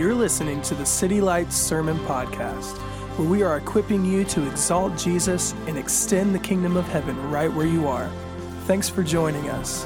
You're listening to the City Lights Sermon Podcast, where we are equipping you to exalt Jesus and extend the kingdom of heaven right where you are. Thanks for joining us.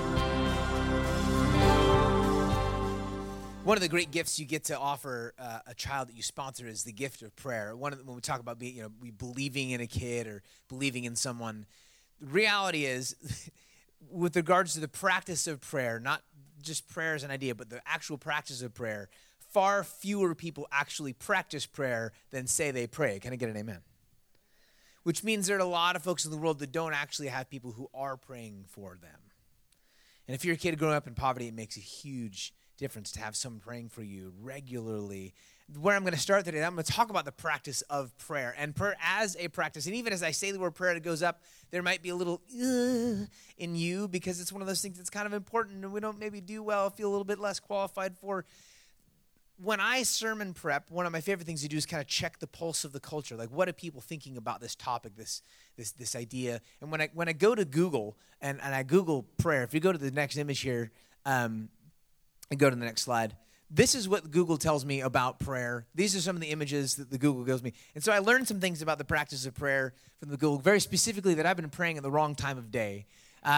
One of the great gifts you get to offer a child that you sponsor is the gift of prayer. When we talk about we believing in a kid or believing in someone, the reality is, with regards to the practice of prayer, not just prayer as an idea, but the actual practice of prayer, far fewer people actually practice prayer than say they pray. Can I get an amen? Which means there are a lot of folks in the world that don't actually have people who are praying for them. And if you're a kid growing up in poverty, it makes a huge difference to have someone praying for you regularly. Where I'm going to start today, I'm going to talk about the practice of prayer. And prayer as a practice. And even as I say the word prayer, it goes up, there might be a little in you because it's one of those things that's kind of important and we don't maybe do well, feel a little bit less qualified for. When I sermon prep, one of my favorite things to do is kind of check the pulse of the culture. Like, what are people thinking about this topic, this idea? And when I go to Google and I Google prayer, if you go to the next image here, and go to the next slide, this is what Google tells me about prayer. These are some of the images that the Google gives me. And so I learned some things about the practice of prayer from the Google, very specifically that I've been praying at the wrong time of day.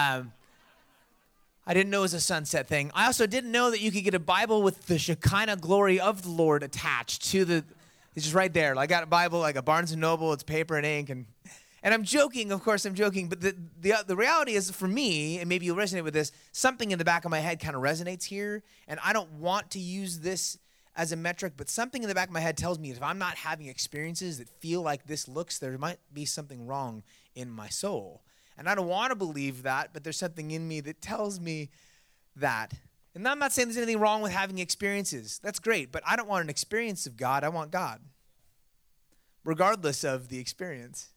I didn't know it was a sunset thing. I also didn't know that you could get a Bible with the Shekinah glory of the Lord attached to the, it's just right there. I got a Bible, like a Barnes & Noble, it's paper and ink. And I'm joking, of course I'm joking, but the reality is for me, and maybe you'll resonate with this, something in the back of my head kind of resonates here, and I don't want to use this as a metric, but something in the back of my head tells me if I'm not having experiences that feel like this looks, there might be something wrong in my soul. And I don't want to believe that, but there's something in me that tells me that. And I'm not saying there's anything wrong with having experiences. That's great, but I don't want an experience of God. I want God, regardless of the experience.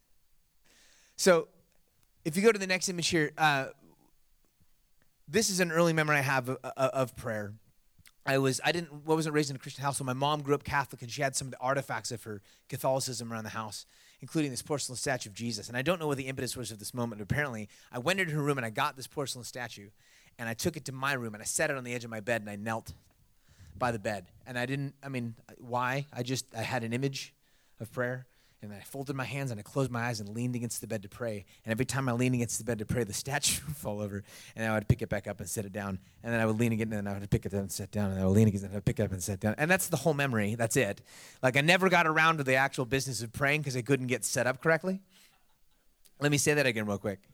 So if you go to the next image here, this is an early memory I have of prayer. I wasn't raised in a Christian household. My mom grew up Catholic, and she had some of the artifacts of her Catholicism around the house, including this porcelain statue of Jesus. And I don't know what the impetus was of this moment, but apparently I went into her room and I got this porcelain statue, and I took it to my room, and I set it on the edge of my bed, and I knelt by the bed. And why? I had an image of prayer. And I folded my hands and I closed my eyes and leaned against the bed to pray. And every time I leaned against the bed to pray, the statue would fall over. And I would pick it back up and set it down. And then I would lean again, and then I would pick it up and set down. And I would lean again, and I would pick it up and set down. And that's the whole memory. That's it. Like, I never got around to the actual business of praying because I couldn't get set up correctly. Let me say that again real quick.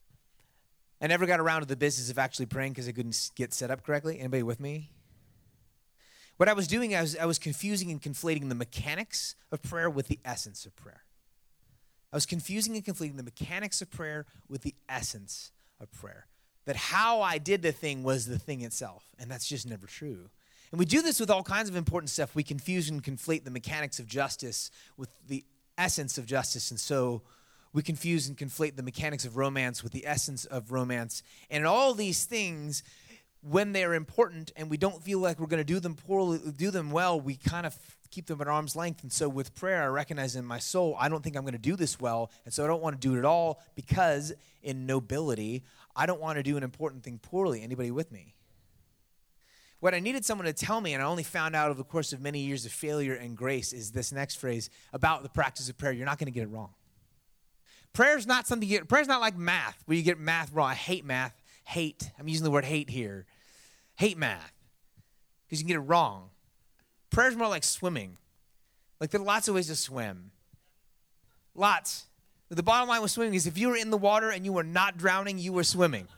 I never got around to the business of actually praying because I couldn't get set up correctly. Anybody with me? What I was doing, I was confusing and conflating the mechanics of prayer with the essence of prayer. I was confusing and conflating the mechanics of prayer with the essence of prayer. That how I did the thing was the thing itself, and that's just never true. And we do this with all kinds of important stuff. We confuse and conflate the mechanics of justice with the essence of justice, and so we confuse and conflate the mechanics of romance with the essence of romance. And all these things, when they're important and we don't feel like we're going to do them well, we kind of keep them at arm's length. And so with prayer, I recognize in my soul, I don't think I'm going to do this well, and so I don't want to do it at all because in nobility, I don't want to do an important thing poorly. Anybody with me? What I needed someone to tell me, and I only found out over the course of many years of failure and grace, is this next phrase about the practice of prayer. You're not going to get it wrong. Prayer's not like math, where you get math wrong. I hate math. I'm using the word hate here. Hate math, because you can get it wrong. Prayer's more like swimming. Like, there are lots of ways to swim. Lots. But the bottom line with swimming is if you were in the water and you were not drowning, you were swimming.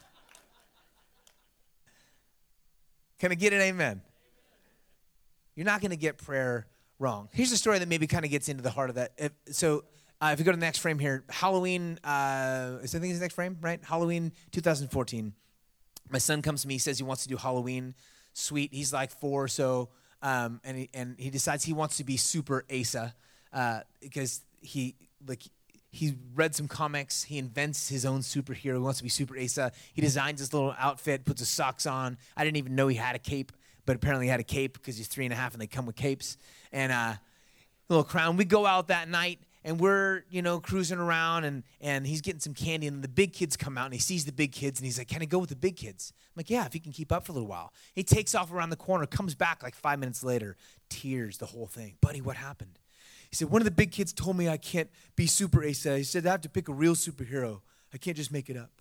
Can I get an amen? You're not going to get prayer wrong. Here's a story that maybe kind of gets into the heart of that. If you go to the next frame here, Halloween, I think it's the next frame, right? Halloween 2014. My son comes to me, he says he wants to do Halloween sweet. He's like 4 or so, and he decides he wants to be Super Asa because he read some comics. He invents his own superhero. He wants to be Super Asa. He designs his little outfit, puts his socks on. I didn't even know he had a cape, but apparently he had a cape because he's 3.5 and they come with capes. And a little crown. We go out that night, And we're, cruising around, and he's getting some candy, and the big kids come out, and he sees the big kids, and he's like, can I go with the big kids? I'm like, yeah, if you can keep up for a little while. He takes off around the corner, comes back like 5 minutes later, tears, the whole thing. Buddy, what happened? He said, one of the big kids told me I can't be super Asa. He said, I have to pick a real superhero. I can't just make it up.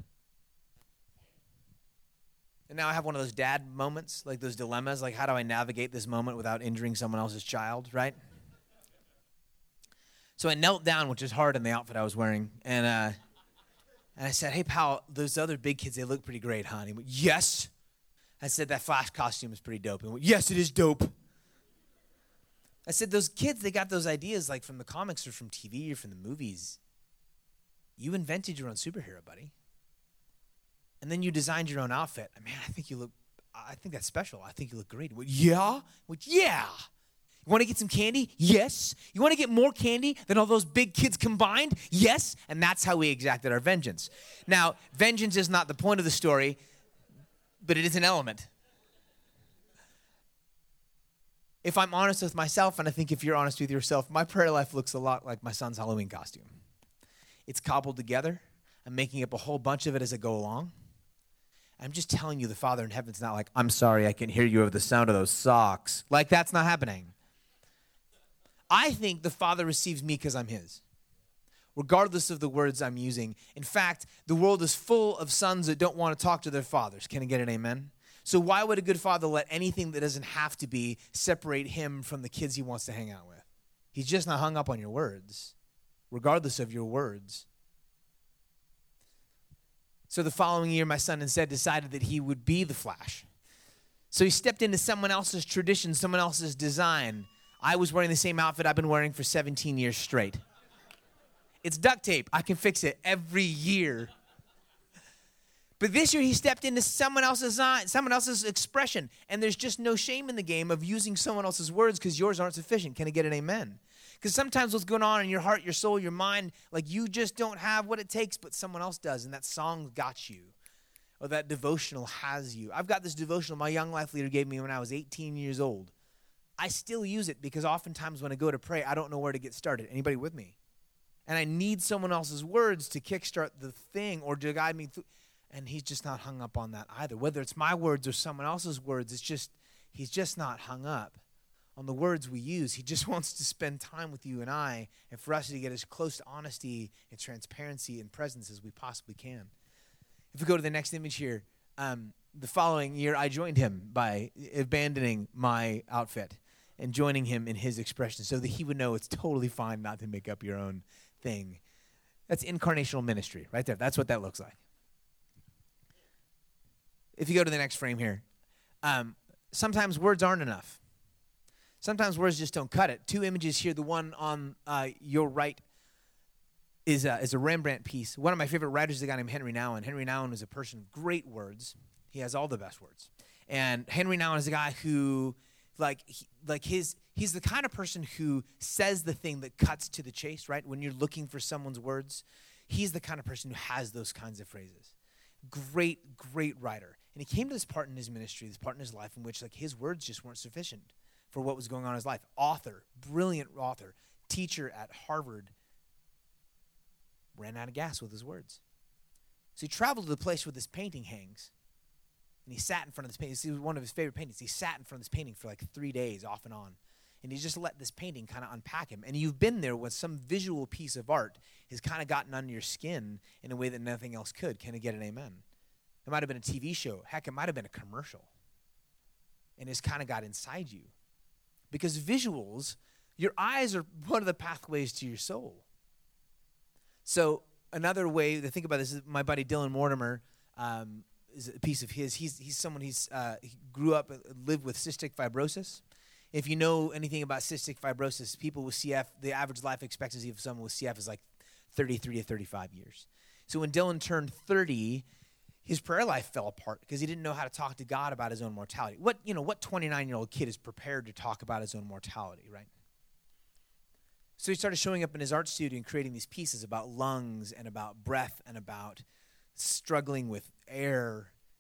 And now I have one of those dad moments, like those dilemmas, like how do I navigate this moment without injuring someone else's child, right? So I knelt down, which is hard in the outfit I was wearing, and I said, hey, pal, those other big kids, they look pretty great, huh? And he went, yes. I said, that Flash costume is pretty dope. And he went, yes, it is dope. I said, those kids, they got those ideas like from the comics or from TV or from the movies. You invented your own superhero, buddy. And then you designed your own outfit. Man, I think that's special. I think you look great. He went, yeah? I went, yeah. You want to get some candy? Yes. You want to get more candy than all those big kids combined? Yes. And that's how we exacted our vengeance. Now, vengeance is not the point of the story, but it is an element. If I'm honest with myself, and I think if you're honest with yourself, my prayer life looks a lot like my son's Halloween costume. It's cobbled together. I'm making up a whole bunch of it as I go along. I'm just telling you, the Father in heaven's not like, I'm sorry, I can hear you over the sound of those socks. Like, that's not happening. I think the Father receives me because I'm his, regardless of the words I'm using. In fact, the world is full of sons that don't want to talk to their fathers. Can I get an amen? So why would a good father let anything that doesn't have to be separate him from the kids he wants to hang out with? He's just not hung up on your words, regardless of your words. So the following year, my son instead decided that he would be the Flash. So he stepped into someone else's tradition, someone else's design. I was wearing the same outfit I've been wearing for 17 years straight. It's duct tape. I can fix it every year. But this year he stepped into someone else's design, someone else's expression. And there's just no shame in the game of using someone else's words because yours aren't sufficient. Can I get an amen? Because sometimes what's going on in your heart, your soul, your mind, like you just don't have what it takes, but someone else does. And that song got you. Or that devotional has you. I've got this devotional my young life leader gave me when I was 18 years old. I still use it because oftentimes when I go to pray, I don't know where to get started. Anybody with me? And I need someone else's words to kickstart the thing or to guide me through. And he's just not hung up on that either. Whether it's my words or someone else's words, he's just not hung up on the words we use. He just wants to spend time with you and I, and for us to get as close to honesty and transparency and presence as we possibly can. If we go to the next image here, the following year I joined him by abandoning my outfit and joining him in his expression so that he would know it's totally fine not to make up your own thing. That's incarnational ministry right there. That's what that looks like. If you go to the next frame here, sometimes words aren't enough. Sometimes words just don't cut it. Two images here. The one on your right is a Rembrandt piece. One of my favorite writers is a guy named Henry Nouwen. Henry Nouwen is a person of great words. He has all the best words. And Henry Nouwen is a guy who, he's the kind of person who says the thing that cuts to the chase, right? When you're looking for someone's words, he's the kind of person who has those kinds of phrases. Great, great writer. And he came to this part in his ministry, this part in his life in which his words just weren't sufficient for what was going on in his life. Author, brilliant author, teacher at Harvard, ran out of gas with his words. So he traveled to the place where this painting hangs, and he sat in front of this painting. This was one of his favorite paintings. He sat in front of this painting for 3 days, off and on, and he just let this painting kind of unpack him. And you've been there when some visual piece of art has kind of gotten under your skin in a way that nothing else could. Can I get an amen? It might have been a TV show. Heck, it might have been a commercial. And it's kind of got inside you. Because visuals, your eyes are one of the pathways to your soul. So another way to think about this is my buddy Dylan Mortimer is a piece of his. He's someone he grew up, lived with cystic fibrosis. If you know anything about cystic fibrosis, people with CF, the average life expectancy of someone with CF is 33 to 35 years. So when Dylan turned 30, his prayer life fell apart because he didn't know how to talk to God about his own mortality. What 29-year-old kid is prepared to talk about his own mortality, right? So he started showing up in his art studio and creating these pieces about lungs and about breath and about struggling with air.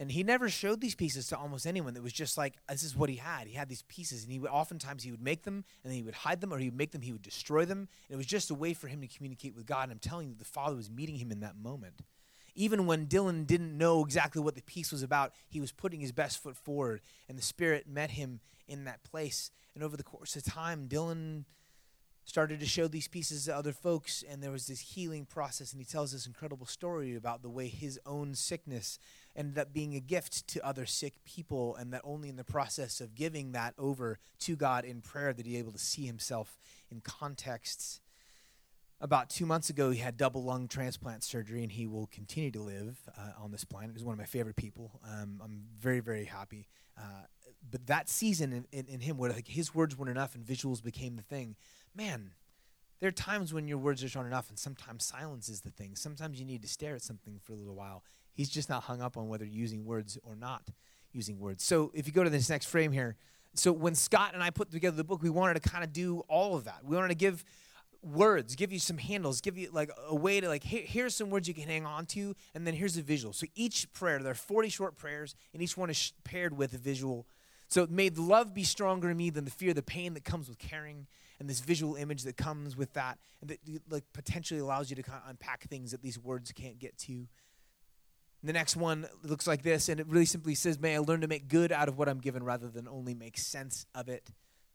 And he never showed these pieces to almost anyone. It was just like, this is what he had. He had these pieces, and oftentimes he would make them, and then he would hide them, or he would make them, he would destroy them. And it was just a way for him to communicate with God. And I'm telling you, the Father was meeting him in that moment. Even when Dylan didn't know exactly what the piece was about, he was putting his best foot forward, and the Spirit met him in that place. And over the course of time, Dylan started to show these pieces to other folks, and there was this healing process, and he tells this incredible story about the way his own sickness ended up being a gift to other sick people, and that only in the process of giving that over to God in prayer did he able to see himself in contexts. About 2 months ago, he had double lung transplant surgery, and he will continue to live on this planet. He's one of my favorite people. I'm very, very happy. But that season in him, where like his words weren't enough and visuals became the thing, man, there are times when your words just aren't enough, and sometimes silence is the thing. Sometimes you need to stare at something for a little while. He's just not hung up on whether using words or not using words. So if you go to this next frame here, so when Scott and I put together the book, we wanted to kind of do all of that. We wanted to give words, give you some handles, give you like a way to like, here's some words you can hang on to, and then here's a visual. So each prayer, there are 40 short prayers, and each one is paired with a visual. So may the love be stronger in me than the fear, the pain that comes with caring, and this visual image that comes with that, and that like potentially allows you to kind of unpack things that these words can't get to. The next one looks like this, and it really simply says, may I learn to make good out of what I'm given rather than only make sense of it.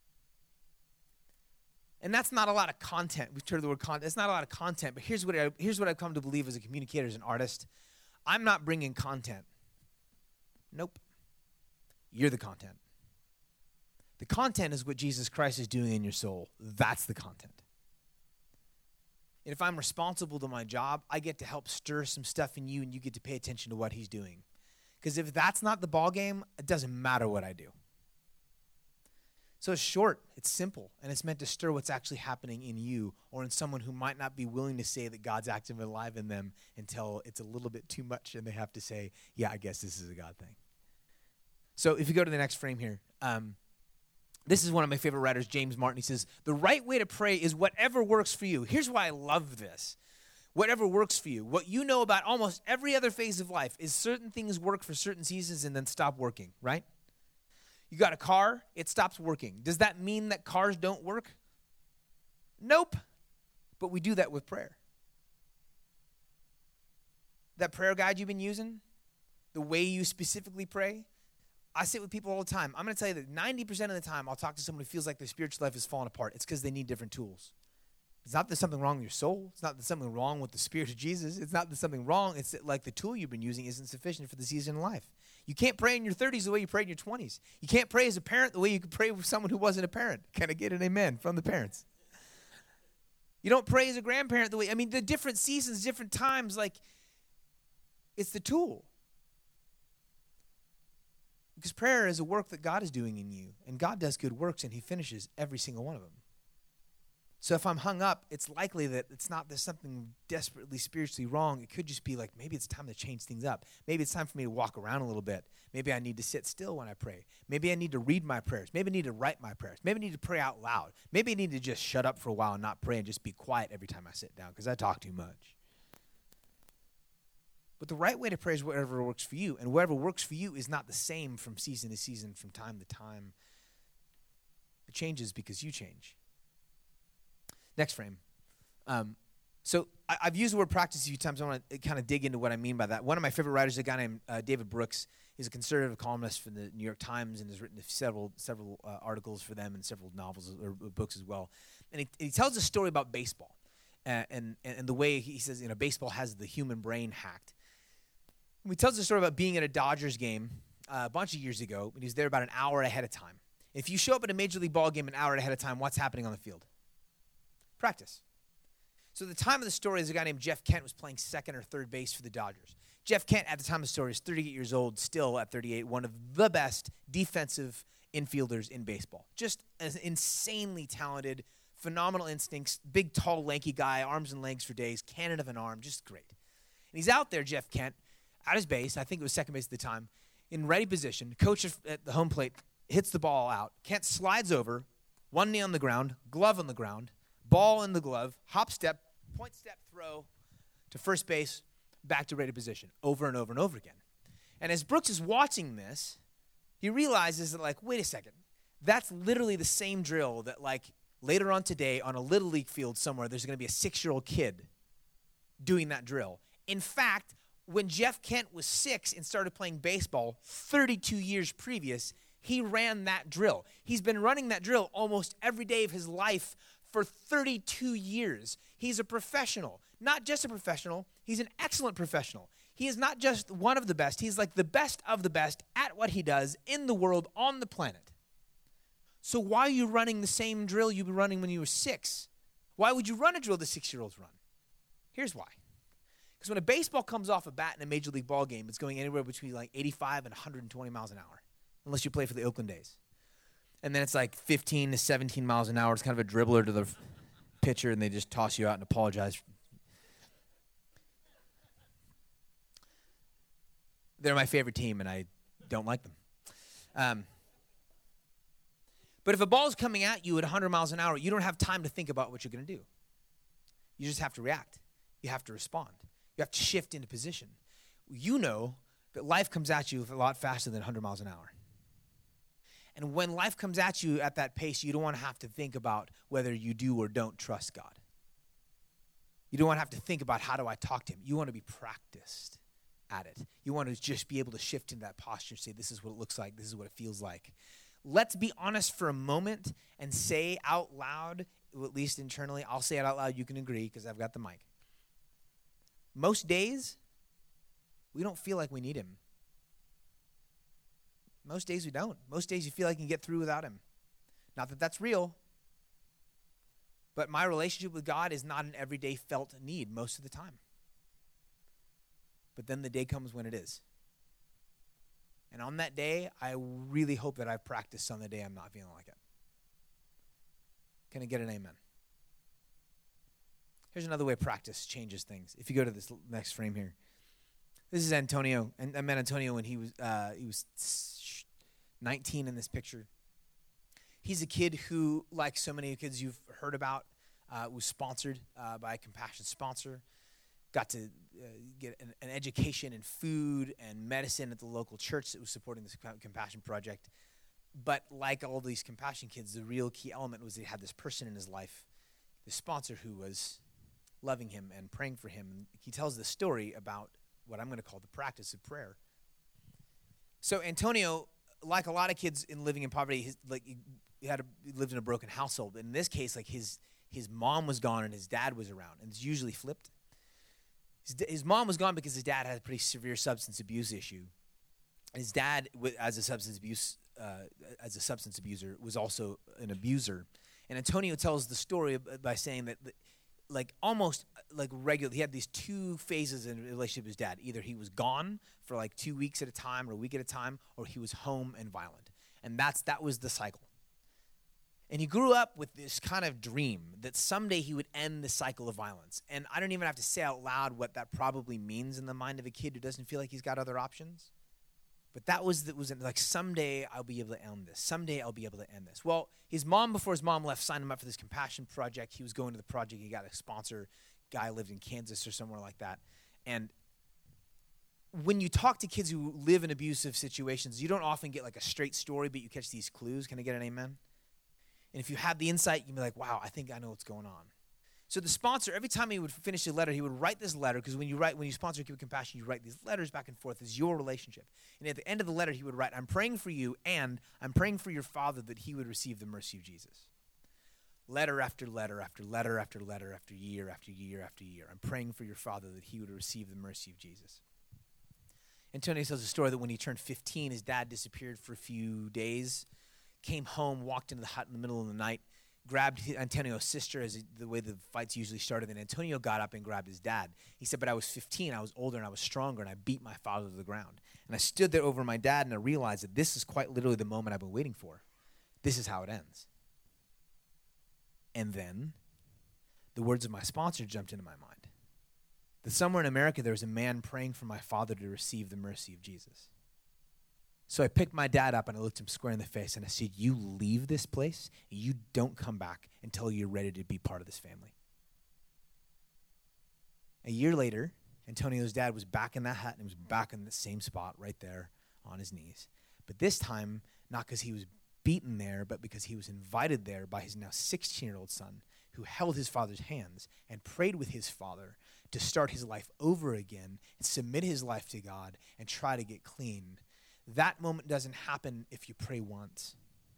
And that's not a lot of content. We've heard the word content. It's not a lot of content, but here's what I've come to believe as a communicator, as an artist. I'm not bringing content. Nope. You're the content. The content is what Jesus Christ is doing in your soul. That's the content. And if I'm responsible to my job, I get to help stir some stuff in you, and you get to pay attention to what he's doing. Because if that's not the ball game, it doesn't matter what I do. So it's short, it's simple, and it's meant to stir what's actually happening in you or in someone who might not be willing to say that God's active and alive in them until it's a little bit too much and they have to say, yeah, I guess this is a God thing. So if you go to the next frame here, this is one of my favorite writers, James Martin. He says, the right way to pray is whatever works for you. Here's why I love this. Whatever works for you. What you know about almost every other phase of life is certain things work for certain seasons and then stop working, right? You got a car, it stops working. Does that mean that cars don't work? Nope. But we do that with prayer. That prayer guide you've been using, the way you specifically pray, I sit with people all the time. I'm going to tell you that 90% of the time I'll talk to someone who feels like their spiritual life is falling apart. It's because they need different tools. It's not that there's something wrong with your soul. It's not that there's something wrong with the Spirit of Jesus. It's not that there's something wrong. It's that, like, the tool you've been using isn't sufficient for the season of life. You can't pray in your 30s the way you prayed in your 20s. You can't pray as a parent the way you could pray with someone who wasn't a parent. Can I get an amen from the parents? You don't pray as a grandparent the way, the different seasons, different times, like, it's the tool. Because prayer is a work that God is doing in you, and God does good works, and he finishes every single one of them. So if I'm hung up, it's likely that it's not there's something desperately spiritually wrong. It could just be like, maybe it's time to change things up. Maybe it's time for me to walk around a little bit. Maybe I need to sit still when I pray. Maybe I need to read my prayers. Maybe I need to write my prayers. Maybe I need to pray out loud. Maybe I need to just shut up for a while and not pray and just be quiet every time I sit down because I talk too much. But the right way to pray is whatever works for you. And whatever works for you is not the same from season to season, from time to time. It changes because you change. Next frame. So I've used the word practice a few times. I want to kind of dig into what I mean by that. One of my favorite writers is a guy named David Brooks. He's a conservative columnist for the New York Times and has written several articles for them and several novels or books as well. And he tells a story about baseball and the way he says, baseball has the human brain hacked. He tells a story about being at a Dodgers game a bunch of years ago, and he was there about an hour ahead of time. If you show up at a Major League ball game an hour ahead of time, what's happening on the field? Practice. So at the time of the story, there's a guy named Jeff Kent was playing second or third base for the Dodgers. Jeff Kent, at the time of the story, is 38 years old, still at 38, one of the best defensive infielders in baseball. Just an insanely talented, phenomenal instincts, big, tall, lanky guy, arms and legs for days, cannon of an arm, just great. And he's out there, Jeff Kent, at his base, I think it was second base at the time, in ready position. Coach at the home plate hits the ball out. Kent slides over, one knee on the ground, glove on the ground, ball in the glove, hop step, point step throw to first base, back to ready position, over and over and over again. And as Brooks is watching this, he realizes that, like, wait a second, that's literally the same drill that, like, later on today on a Little League field somewhere, there's going to be a 6-year-old kid doing that drill. In fact, when Jeff Kent was 6 and started playing baseball 32 years previous, he ran that drill. He's been running that drill almost every day of his life for 32 years. He's a professional. Not just a professional, he's an excellent professional. He is not just one of the best. He's like the best of the best at what he does in the world, on the planet. So why are you running the same drill you were running when you were 6? Why would you run a drill the 6-year-olds run? Here's why. Because when a baseball comes off a bat in a major league ball game, it's going anywhere between like 85 and 120 miles an hour, unless you play for the Oakland A's. And then it's like 15 to 17 miles an hour. It's kind of a dribbler to the pitcher, and they just toss you out and apologize. They're my favorite team, and I don't like them. But if a ball's coming at you at 100 miles an hour, you don't have time to think about what you're going to do. You just have to react. You have to respond. You have to shift into position. You know that life comes at you a lot faster than 100 miles an hour. And when life comes at you at that pace, you don't want to have to think about whether you do or don't trust God. You don't want to have to think about, how do I talk to him? You want to be practiced at it. You want to just be able to shift into that posture and say, this is what it looks like. This is what it feels like. Let's be honest for a moment and say out loud, at least internally, I'll say it out loud. You can agree because I've got the mic. Most days, we don't feel like we need him. Most days we don't. Most days you feel like you can get through without him. Not that that's real, but my relationship with God is not an everyday felt need most of the time. But then the day comes when it is. And on that day, I really hope that I've practiced on the day I'm not feeling like it. Can I get an amen? Here's another way practice changes things. If you go to this next frame here. This is Antonio. And I met Antonio when he was 19 in this picture. He's a kid who, like so many kids you've heard about, was sponsored by a Compassion sponsor. Got to get an education in food and medicine at the local church that was supporting this Compassion project. But like all these Compassion kids, the real key element was he had this person in his life, this sponsor who was loving him and praying for him. And he tells this story about what I'm going to call the practice of prayer. So Antonio, like a lot of kids in living in poverty, he lived in a broken household. In this case, like his mom was gone and his dad was around, and it's usually flipped. His mom was gone because his dad had a pretty severe substance abuse issue. His dad, as a substance abuser, was also an abuser. And Antonio tells the story by saying that, like almost like regular, he had these 2 phases in a relationship with his dad. Either he was gone for like 2 weeks at a time or a week at a time, or he was home and violent. And that was the cycle. And he grew up with this kind of dream that someday he would end the cycle of violence. And I don't even have to say out loud what that probably means in the mind of a kid who doesn't feel like he's got other options. But that was like, someday I'll be able to end this. Someday I'll be able to end this. Well, his mom, before his mom left, signed him up for this Compassion project. He was going to the project. He got a sponsor. Guy lived in Kansas or somewhere like that. And when you talk to kids who live in abusive situations, you don't often get like a straight story, but you catch these clues. Can I get an amen? And if you have the insight, you can be like, wow, I think I know what's going on. So the sponsor, every time he would finish a letter, he would write this letter, because when you sponsor Keep It Compassion, you write these letters back and forth as your relationship. And at the end of the letter, he would write, I'm praying for you, and I'm praying for your father that he would receive the mercy of Jesus. Letter after letter after letter after letter after year after year after year. I'm praying for your father that he would receive the mercy of Jesus. Antonio tells a story that when he turned 15, his dad disappeared for a few days, came home, walked into the hut in the middle of the night, grabbed Antonio's sister, as the way the fights usually started, and Antonio got up and grabbed his dad. He said, but I was 15, I was older, and I was stronger, and I beat my father to the ground. And I stood there over my dad, and I realized that this is quite literally the moment I've been waiting for. This is how it ends. And then the words of my sponsor jumped into my mind. That somewhere in America there was a man praying for my father to receive the mercy of Jesus. So I picked my dad up and I looked him square in the face and I said, you leave this place and you don't come back until you're ready to be part of this family. A year later, Antonio's dad was back in that hut and was back in the same spot right there on his knees. But this time, not because he was beaten there, but because he was invited there by his now 16-year-old son, who held his father's hands and prayed with his father to start his life over again and submit his life to God and try to get clean. That moment doesn't happen if you pray once.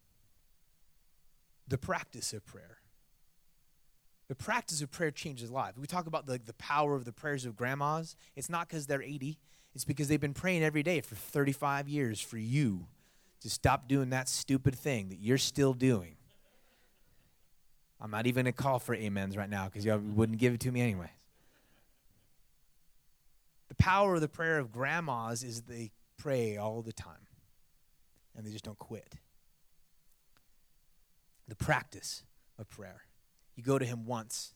The practice of prayer. The practice of prayer changes lives. We talk about the power of the prayers of grandmas. It's not because they're 80. It's because they've been praying every day for 35 years for you to stop doing that stupid thing that you're still doing. I'm not even going to call for amens right now because y'all wouldn't give it to me anyways. The power of the prayer of grandmas is they pray all the time, and they just don't quit. The practice of prayer. You go to him once.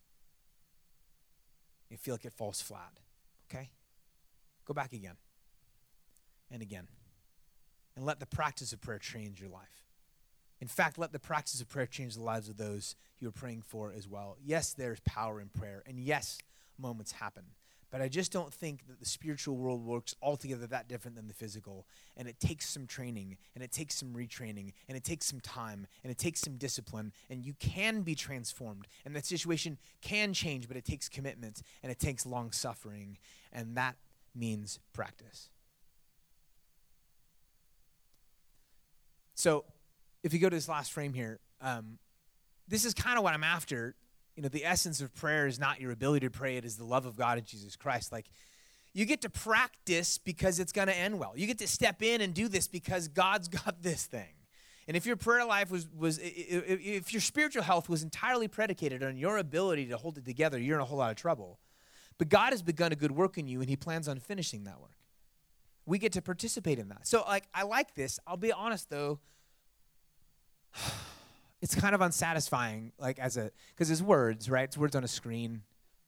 You feel like it falls flat. Okay? Go back again and again. And let the practice of prayer change your life. In fact, let the practice of prayer change the lives of those you are praying for as well. Yes, there's power in prayer. And yes, moments happen. But I just don't think that the spiritual world works altogether that different than the physical. And it takes some training, and it takes some retraining, and it takes some time, and it takes some discipline. And you can be transformed. And that situation can change, but it takes commitment, and it takes long suffering. And that means practice. So if you go to this last frame here, this is kind of what I'm after. You know, the essence of prayer is not your ability to pray. It is the love of God in Jesus Christ. Like, you get to practice because it's going to end well. You get to step in and do this because God's got this thing. And if your prayer life if your spiritual health was entirely predicated on your ability to hold it together, you're in a whole lot of trouble. But God has begun a good work in you, and he plans on finishing that work. We get to participate in that. So, I like this. I'll be honest, though. It's kind of unsatisfying, because it's words, right? It's words on a screen.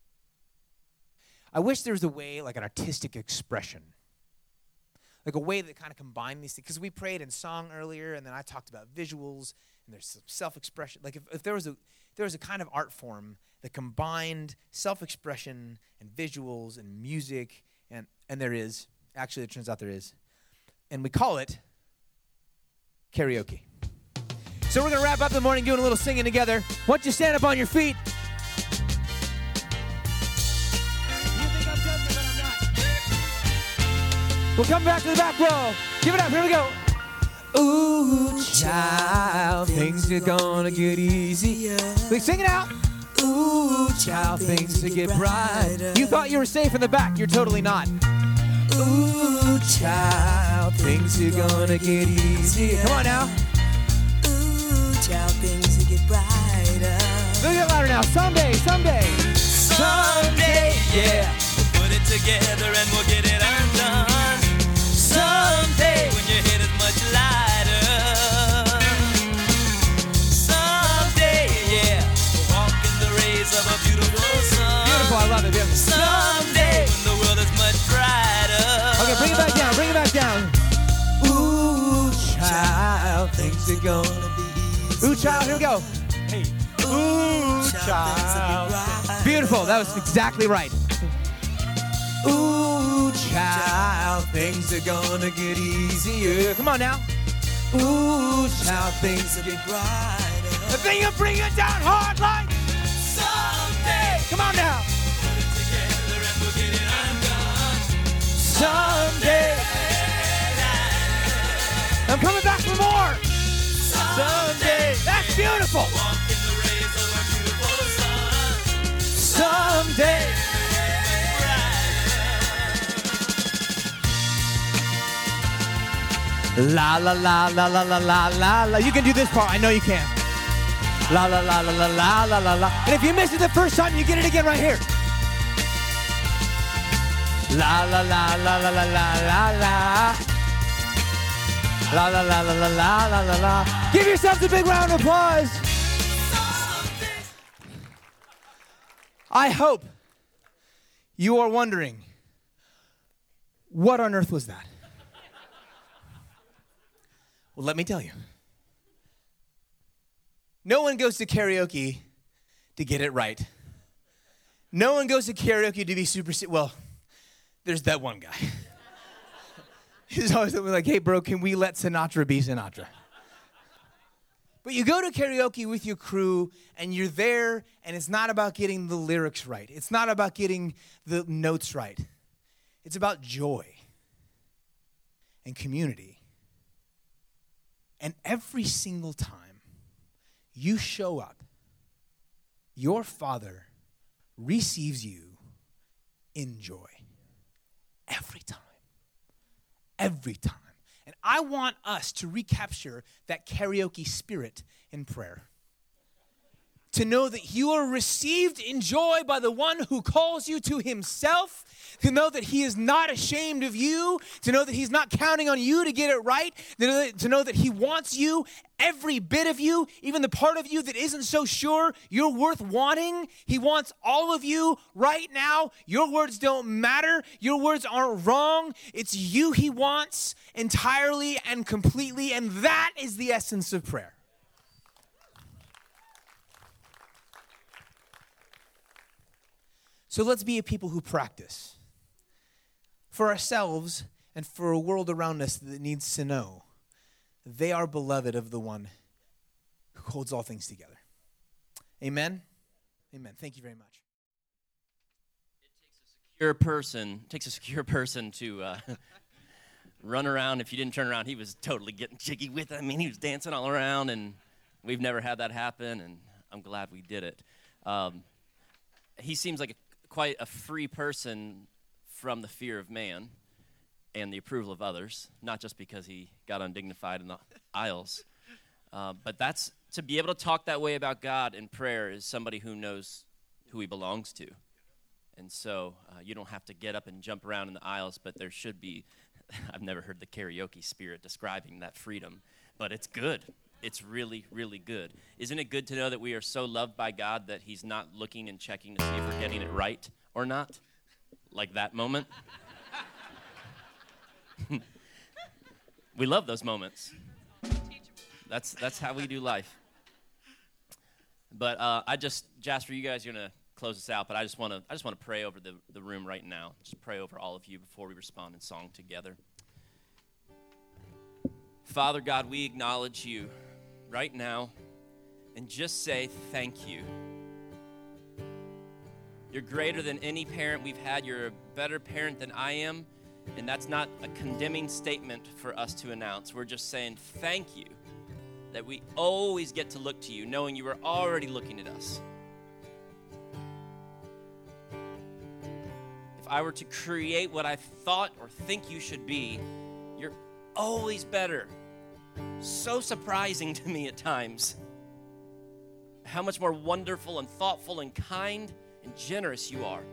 I wish there was a way, like an artistic expression, like a way that kind of combined these things. Because we prayed in song earlier, and then I talked about visuals, and there's some self-expression. Like if there was a kind of art form that combined self-expression and visuals and music, and there is. Actually, it turns out there is. And we call it karaoke. So we're going to wrap up the morning doing a little singing together. Why don't you stand up on your feet? You think I'm joking, but I'm not. We'll come back to the back row. Give it up. Here we go. Ooh, child, things are going to get easier. Please sing it out. Ooh, child, things to get brighter. You thought you were safe in the back. You're totally not. Ooh, child, things are going to get easier. Come on now. Child, things will get brighter. Look at it louder now. Someday. Someday, yeah. We'll put it together and we'll get it undone. Someday, when your head is much lighter. Someday, yeah, we'll walk in the rays of a beautiful sun. Beautiful, I love it. Beautiful. Someday, when the world is much brighter. Okay, bring it back down. Ooh, child, things are gonna be easy. Ooh, child, here we go. Hey. Ooh, child. Beautiful, that was exactly right. Ooh, child, things are gonna get easier. Come on now. Ooh, child, things will get brighter. The thing you bring it down hard like Someday. Come on now. Put it together and we'll get it undone. Someday. I'm coming back for more. Someday. That's beautiful. Walk in the rays of a beautiful sun. Someday. La la la la la la la la la. You can do this part. I know you can. La la la la la la la la la. And if you missed it the first time, you get it again right here. La la la la la la la la la. La la la la la la la la la. Give yourselves a big round of applause. I hope you are wondering, what on earth was that? Well, let me tell you. No one goes to karaoke to get it right. No one goes to karaoke to be super, well, there's that one guy. He's always like, hey, bro, can we let Sinatra be Sinatra? But you go to karaoke with your crew, and you're there, and it's not about getting the lyrics right. It's not about getting the notes right. It's about joy and community. And every single time you show up, your Father receives you in joy. Every time. Every time. And I want us to recapture that karaoke spirit in prayer. To know that you are received in joy by the one who calls you to himself. To know that he is not ashamed of you. To know that he's not counting on you to get it right. To know that he wants you, every bit of you, even the part of you that isn't so sure you're worth wanting. He wants all of you right now. Your words don't matter. Your words aren't wrong. It's you he wants entirely and completely. And that is the essence of prayer. So let's be a people who practice for ourselves and for a world around us that needs to know they are beloved of the one who holds all things together. Amen? Amen. Thank you very much. It takes a secure person to run around. If you didn't turn around, he was totally getting jiggy with it. I mean, he was dancing all around, and we've never had that happen, and I'm glad we did it. He seems like quite a free person from the fear of man and the approval of others, not just because he got undignified in the aisles. But that's, to be able to talk that way about God in prayer is somebody who knows who he belongs to. And so you don't have to get up and jump around in the aisles, but there should be, I've never heard the karaoke spirit describing that freedom, but it's good. It's really, really good. Isn't it good to know that we are so loved by God that he's not looking and checking to see if we're getting it right or not? Like that moment. We love those moments. That's how we do life. But Jasper, you guys are going to close us out, but I just want to pray over the room right now. Just pray over all of you before we respond in song together. Father God, we acknowledge you right now and just say thank you. You're greater than any parent we've had. You're a better parent than I am, and that's not a condemning statement for us to announce. We're just saying thank you that we always get to look to you, knowing you are already looking at us. If I were to create what I thought or think you should be, you're always better. So surprising to me at times how much more wonderful and thoughtful and kind and generous you are.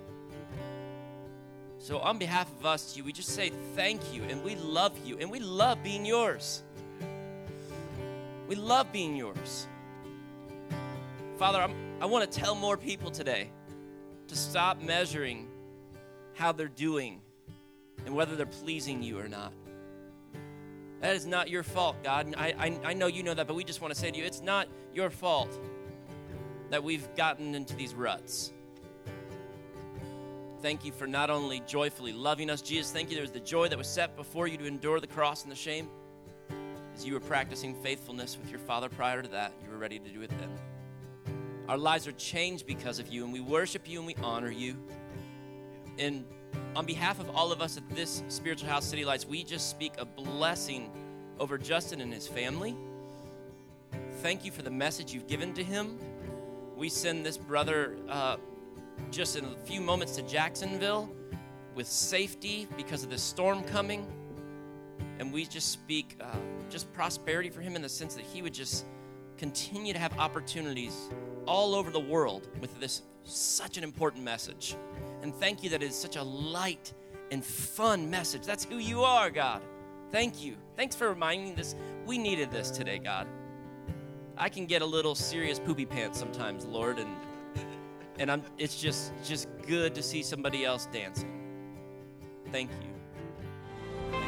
So on behalf of us to you, we just say thank you, and we love you, and we love being yours. We love being yours. Father, I want to tell more people today to stop measuring how they're doing and whether they're pleasing you or not. That is not your fault, God. I know you know that, but we just want to say to you, it's not your fault that we've gotten into these ruts. Thank you for not only joyfully loving us, Jesus, thank you there's the joy that was set before you to endure the cross and the shame. As you were practicing faithfulness with your Father prior to that, you were ready to do it then. Our lives are changed because of you, and we worship you and we honor you. And on behalf of all of us at this Spiritual House City Lights, we just speak a blessing over Justin and his family. Thank you for the message you've given to him. We send this brother just in a few moments to Jacksonville with safety because of this storm coming. And we just speak just prosperity for him in the sense that he would just continue to have opportunities all over the world with this such an important message. And thank you that it's such a light and fun message. That's who you are, God. Thank you. Thanks for reminding us. We needed this today, God. I can get a little serious poopy pants sometimes, Lord, and it's just good to see somebody else dancing. Thank you.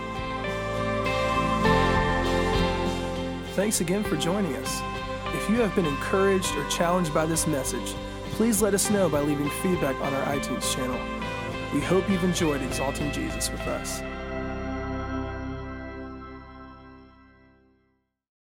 Thanks again for joining us. If you have been encouraged or challenged by this message, please let us know by leaving feedback on our iTunes channel. We hope you've enjoyed exalting Jesus with us.